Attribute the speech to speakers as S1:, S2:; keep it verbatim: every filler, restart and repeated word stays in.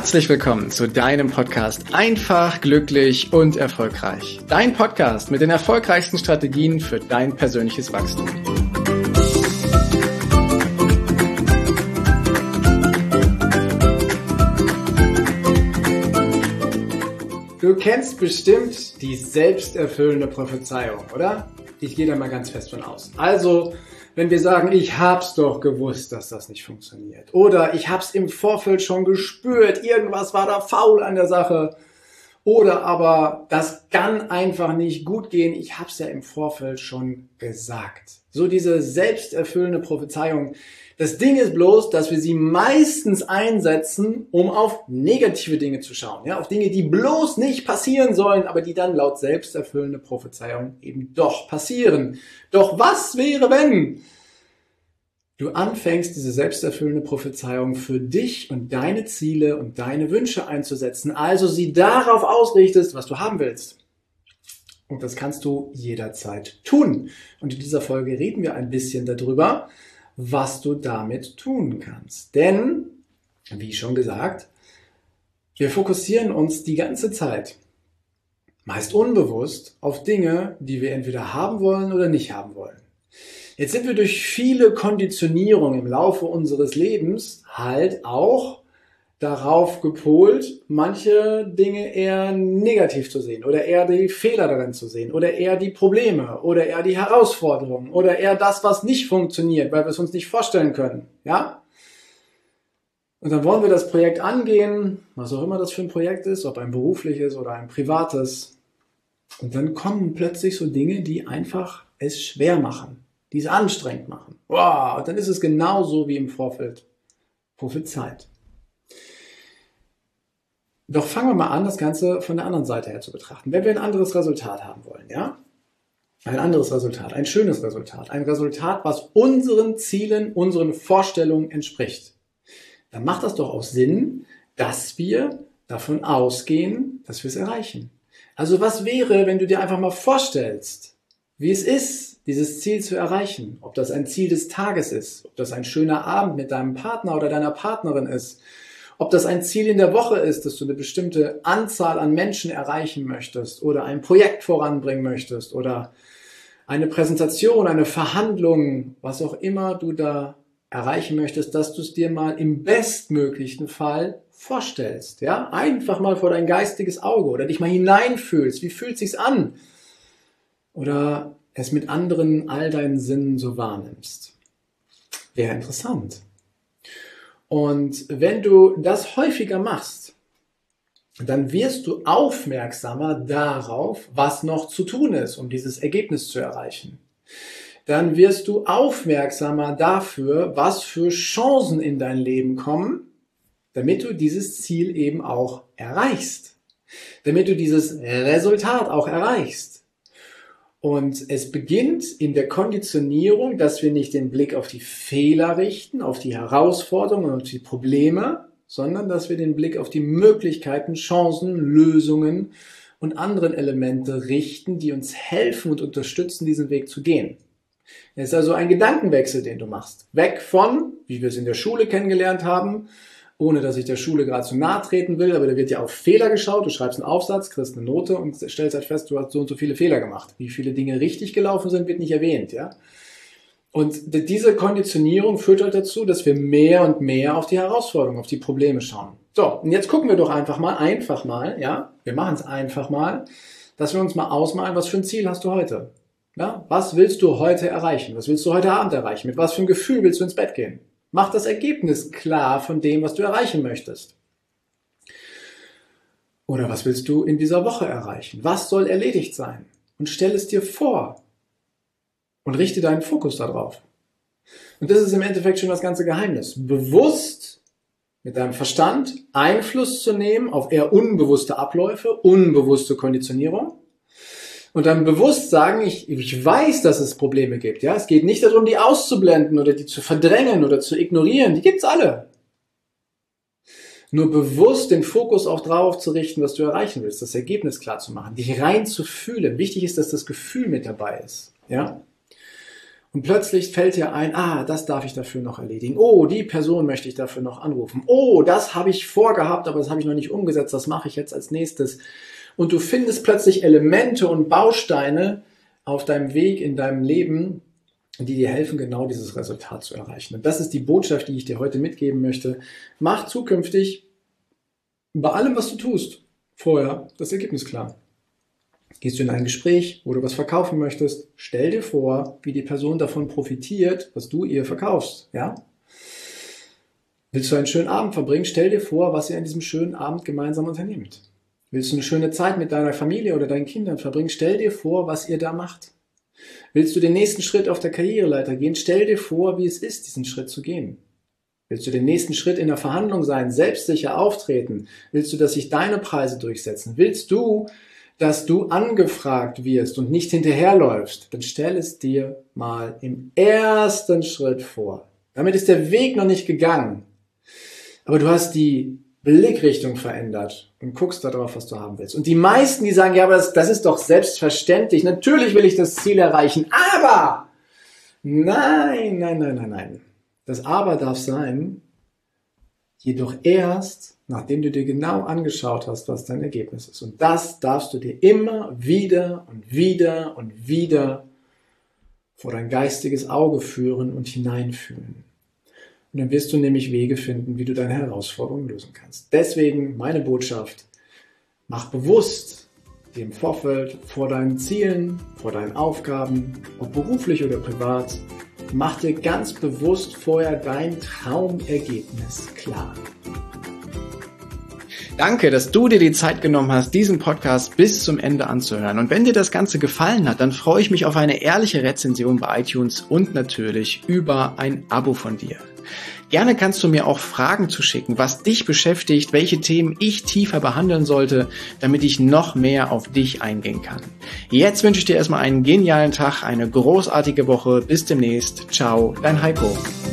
S1: Herzlich willkommen zu deinem Podcast Einfach, glücklich und erfolgreich. Dein Podcast mit den erfolgreichsten Strategien für dein persönliches Wachstum. Du kennst bestimmt die selbsterfüllende Prophezeiung, oder? Ich gehe da mal ganz fest von aus. Also, wenn wir sagen, ich hab's doch gewusst, dass das nicht funktioniert. Oder ich hab's im Vorfeld schon gespürt, irgendwas war da faul an der Sache. Oder aber, das kann einfach nicht gut gehen, ich hab's ja im Vorfeld schon gesagt. So diese selbsterfüllende Prophezeiung. Das Ding ist bloß, dass wir sie meistens einsetzen, um auf negative Dinge zu schauen. Ja, auf Dinge, die bloß nicht passieren sollen, aber die dann laut selbsterfüllende Prophezeiung eben doch passieren. Doch was wäre, wenn du anfängst, diese selbsterfüllende Prophezeiung für dich und deine Ziele und deine Wünsche einzusetzen, also sie darauf ausrichtest, was du haben willst? Und das kannst du jederzeit tun. Und in dieser Folge reden wir ein bisschen darüber, was du damit tun kannst. Denn, wie schon gesagt, wir fokussieren uns die ganze Zeit, meist unbewusst, auf Dinge, die wir entweder haben wollen oder nicht haben wollen. Jetzt sind wir durch viele Konditionierungen im Laufe unseres Lebens halt auch darauf gepolt, manche Dinge eher negativ zu sehen oder eher die Fehler darin zu sehen oder eher die Probleme oder eher die Herausforderungen oder eher das, was nicht funktioniert, weil wir es uns nicht vorstellen können, ja? Und dann wollen wir das Projekt angehen, was auch immer das für ein Projekt ist, ob ein berufliches oder ein privates. Und dann kommen plötzlich so Dinge, die einfach es schwer machen, die es anstrengend machen. Wow, und dann ist es genauso wie im Vorfeld prophezeit. Doch fangen wir mal an, das Ganze von der anderen Seite her zu betrachten. Wenn wir ein anderes Resultat haben wollen, ja? Ein anderes Resultat, ein schönes Resultat, ein Resultat, was unseren Zielen, unseren Vorstellungen entspricht, dann macht das doch auch Sinn, dass wir davon ausgehen, dass wir es erreichen. Also was wäre, wenn du dir einfach mal vorstellst, wie es ist, dieses Ziel zu erreichen? Ob das ein Ziel des Tages ist, ob das ein schöner Abend mit deinem Partner oder deiner Partnerin ist, ob das ein Ziel in der Woche ist, dass du eine bestimmte Anzahl an Menschen erreichen möchtest oder ein Projekt voranbringen möchtest oder eine Präsentation, eine Verhandlung, was auch immer du da erreichen möchtest, dass du es dir mal im bestmöglichen Fall vorstellst. Ja? Einfach mal vor dein geistiges Auge oder dich mal hineinfühlst. Wie fühlt es sich an? Oder es mit anderen all deinen Sinnen so wahrnimmst. Wäre interessant. Und wenn du das häufiger machst, dann wirst du aufmerksamer darauf, was noch zu tun ist, um dieses Ergebnis zu erreichen. Dann wirst du aufmerksamer dafür, was für Chancen in dein Leben kommen, damit du dieses Ziel eben auch erreichst. Damit du dieses Resultat auch erreichst. Und es beginnt in der Konditionierung, dass wir nicht den Blick auf die Fehler richten, auf die Herausforderungen und die Probleme, sondern dass wir den Blick auf die Möglichkeiten, Chancen, Lösungen und anderen Elemente richten, die uns helfen und unterstützen, diesen Weg zu gehen. Es ist also ein Gedankenwechsel, den du machst. Weg von, wie wir es in der Schule kennengelernt haben, ohne dass ich der Schule gerade zu nahe treten will, aber da wird ja auf Fehler geschaut, du schreibst einen Aufsatz, kriegst eine Note und stellst halt fest, du hast so und so viele Fehler gemacht. Wie viele Dinge richtig gelaufen sind, wird nicht erwähnt, ja. Und diese Konditionierung führt halt dazu, dass wir mehr und mehr auf die Herausforderungen, auf die Probleme schauen. So, und jetzt gucken wir doch einfach mal, einfach mal, ja, wir machen es einfach mal, dass wir uns mal ausmalen, was für ein Ziel hast du heute? Ja, was willst du heute erreichen? Was willst du heute Abend erreichen? Mit was für einem Gefühl willst du ins Bett gehen? Mach das Ergebnis klar von dem, was du erreichen möchtest. Oder was willst du in dieser Woche erreichen? Was soll erledigt sein? Und stell es dir vor. Und richte deinen Fokus darauf. Und das ist im Endeffekt schon das ganze Geheimnis. Bewusst mit deinem Verstand Einfluss zu nehmen auf eher unbewusste Abläufe, unbewusste Konditionierung. Und dann bewusst sagen, ich, ich weiß, dass es Probleme gibt. Ja, es geht nicht darum, die auszublenden oder die zu verdrängen oder zu ignorieren. Die gibt's alle. Nur bewusst den Fokus auch drauf zu richten, was du erreichen willst, das Ergebnis klar zu machen, dich rein zu fühlen. Wichtig ist, dass das Gefühl mit dabei ist. Ja. Und plötzlich fällt dir ein, ah, das darf ich dafür noch erledigen. Oh, die Person möchte ich dafür noch anrufen. Oh, das habe ich vorgehabt, aber das habe ich noch nicht umgesetzt. Das mache ich jetzt als nächstes. Und du findest plötzlich Elemente und Bausteine auf deinem Weg in deinem Leben, die dir helfen, genau dieses Resultat zu erreichen. Und das ist die Botschaft, die ich dir heute mitgeben möchte. Mach zukünftig bei allem, was du tust, vorher das Ergebnis klar. Gehst du in ein Gespräch, wo du was verkaufen möchtest, stell dir vor, wie die Person davon profitiert, was du ihr verkaufst. Ja? Willst du einen schönen Abend verbringen, stell dir vor, was ihr an diesem schönen Abend gemeinsam unternehmt. Willst du eine schöne Zeit mit deiner Familie oder deinen Kindern verbringen, stell dir vor, was ihr da macht. Willst du den nächsten Schritt auf der Karriereleiter gehen, stell dir vor, wie es ist, diesen Schritt zu gehen. Willst du den nächsten Schritt in der Verhandlung sein, selbstsicher auftreten? Willst du, dass sich deine Preise durchsetzen? Willst du, dass du angefragt wirst und nicht hinterherläufst, dann stell es dir mal im ersten Schritt vor. Damit ist der Weg noch nicht gegangen, aber du hast die Blickrichtung verändert und guckst darauf, was du haben willst. Und die meisten, die sagen, ja, aber das, das ist doch selbstverständlich, natürlich will ich das Ziel erreichen, aber nein, nein, nein, nein, nein. Das Aber darf sein, jedoch erst, nachdem du dir genau angeschaut hast, was dein Ergebnis ist. Und das darfst du dir immer wieder und wieder und wieder vor dein geistiges Auge führen und hineinfühlen. Und dann wirst du nämlich Wege finden, wie du deine Herausforderungen lösen kannst. Deswegen meine Botschaft, mach bewusst dir im Vorfeld vor deinen Zielen, vor deinen Aufgaben, ob beruflich oder privat, mach dir ganz bewusst vorher dein Traumergebnis klar. Danke, dass du dir die Zeit genommen hast, diesen Podcast bis zum Ende anzuhören. Und wenn dir das Ganze gefallen hat, dann freue ich mich auf eine ehrliche Rezension bei iTunes und natürlich über ein Abo von dir. Gerne kannst du mir auch Fragen zuschicken, was dich beschäftigt, welche Themen ich tiefer behandeln sollte, damit ich noch mehr auf dich eingehen kann. Jetzt wünsche ich dir erstmal einen genialen Tag, eine großartige Woche. Bis demnächst. Ciao, dein Heiko.